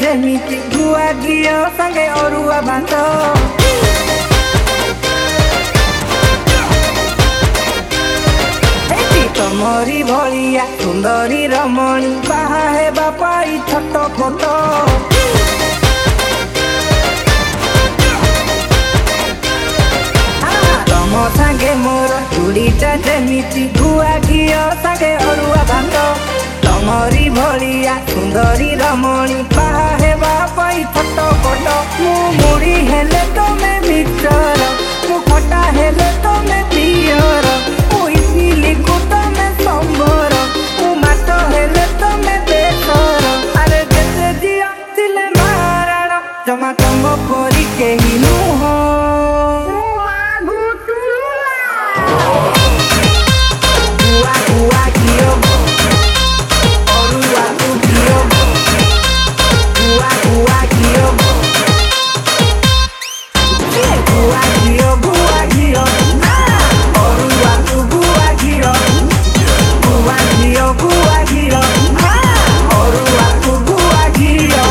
ଯେମିତି ଗୁଆ ଘିଅ ସାଙ୍ଗେ ଅରୁଆ ଭାତ। ତମରି ଭଳିଆ ସୁନ୍ଦରୀ ରମଣୀ ବାହା ହେବା ପାଇଁ ଛୋଟ ଫଟ। ତମ ସାଙ୍ଗେ ମୋର ଚୁଡ଼ିଟା ଯେମିତି ଗୁଆ ଘିଅ ସାଙ୍ଗେ ଅରୁଆ ଭାତ। ତମରି ଭଳିଆ ସୁନ୍ଦରୀ ରମଣୀ ବାହା ହେବା ପାଇଁ ଛୋଟ ଫଟ। ମୁଁ ମୁଢ଼ି ହେଲେ ତମେ ମିକ୍ସଚର, ମୁଁ ଖଟା ହେଲେ ତମେ ପିଅର, ମୁଁ ଇଟିଲିକୁ ତମେ ସମ୍ବର, ମୁଁ ମାଛ ହେଲେ ତମେ ବେସର। ଆରେ ଯେତେ ଝିଅ ଥିଲେ ମାରାଣ ଜମା ତମ ପରି କେହି ନୁହଁ। ଗୁଆ ଗୁଆ ଘିଅ ଅରୁଆକୁ ଘିଅ, ଗୁଆ ଗୁଆ ଘିଅ, ଗୁଆ ଘିଅ ଗୁଆ ଘିଅ, ଅରୁଆକୁ ଗୁଆ ଘିଅ, ଗୁଆ ଘିଅ ଗୁଆ ଘିଅ, ଅରୁଆକୁ ଗୁଆ ଘିଅ।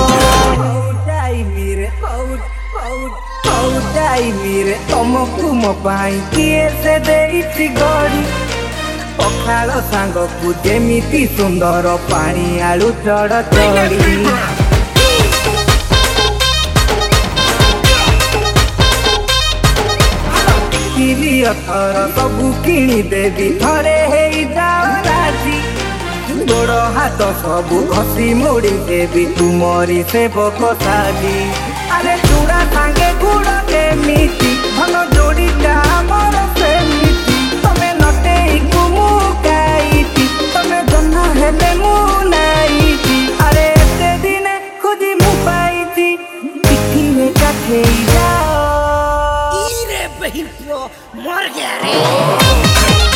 ହଉ ଟାଇମିରେ ତମକୁ ମୋ ପାଇଁ କିଏ ସେ ଦେଇଛି ଗଢ଼ି। ପଖାଳ ସାଙ୍ଗକୁ ଯେମିତି ସୁନ୍ଦର ପାଣି ଆଳୁ ଚଡ଼ଚଡ଼ି। ଥର ସବୁ କିଣିଦେବି ଥରେ ହେଇଯାଅ ରାଜି। ଗୋଡ଼ ହାତ ସବୁ ଘଷି ମୋଡ଼ି ଦେବି ତୁମରି ସେବକ ସାଜି। ଆରେ ଚୁଡ଼ା ସାଙ୍ଗେ ଗୁଡ଼ କେମିତି ଭଲ ଯୋଡ଼ିଟା ଆମର ସେମିତି। ତମେ ନଟେଇକୁ ମୁଁ କାଇଟି, ତମେ ଜହ୍ନ ହେଲେ ମୁଁ ନାଇଟି। ଆରେ ଏତେ ଦିନେ ଖୋଜି ମୁଁ ପାଇଛି, ପିଠିରେ କାଠେଇ ଯାଅ। मर गया रे।